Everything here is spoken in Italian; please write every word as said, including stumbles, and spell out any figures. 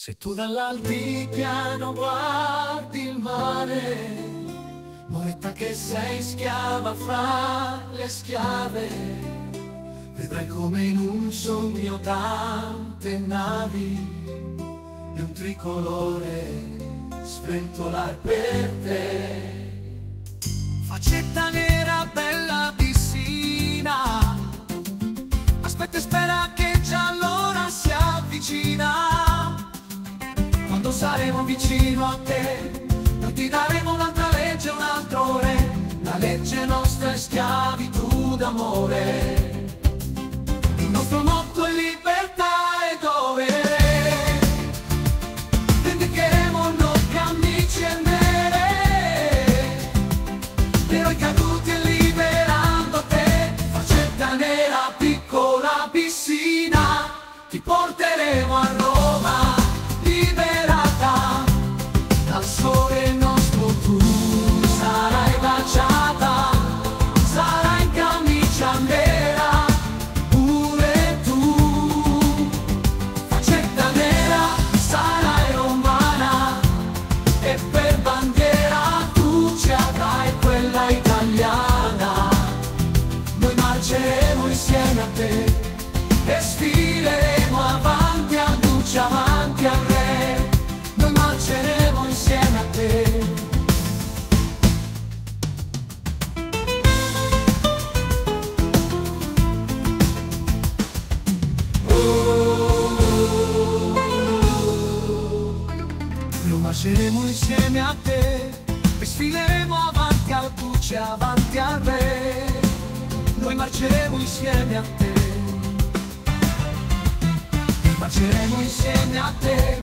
Se tu dall'altipiano guardi il mare, moretta che sei schiava fra le schiave, vedrai come in un sogno tante navi e un tricolore sventolar per te. Faccetta nera, bella piscina, aspetta e spera che già allora si avvicina. Quando saremo vicino a te, noi ti daremo un'altra legge, un altro re. La legge nostra è schiavitù d'amore. Il nostro motto è libertà e dovere. Vendicheremo noi camicie nere, eroi caduti e liberando te. Faccetta nera, piccola piscina, ti porteremo a Roma. Dal sole nostro tu sarai baciata, sarai in camicia nera, pure tu. Faccetta nera, sarai romana, e per bandiera tu ci avrai quella italiana. Noi marceremo insieme a te e sfileremo avanti a luce, avanti al re. Noi marceremo insieme a te. Oh, noi marceremo insieme a te e sfileremo avanti al luce, avanti al re. Noi marceremo insieme a te. Marceremo insieme a te.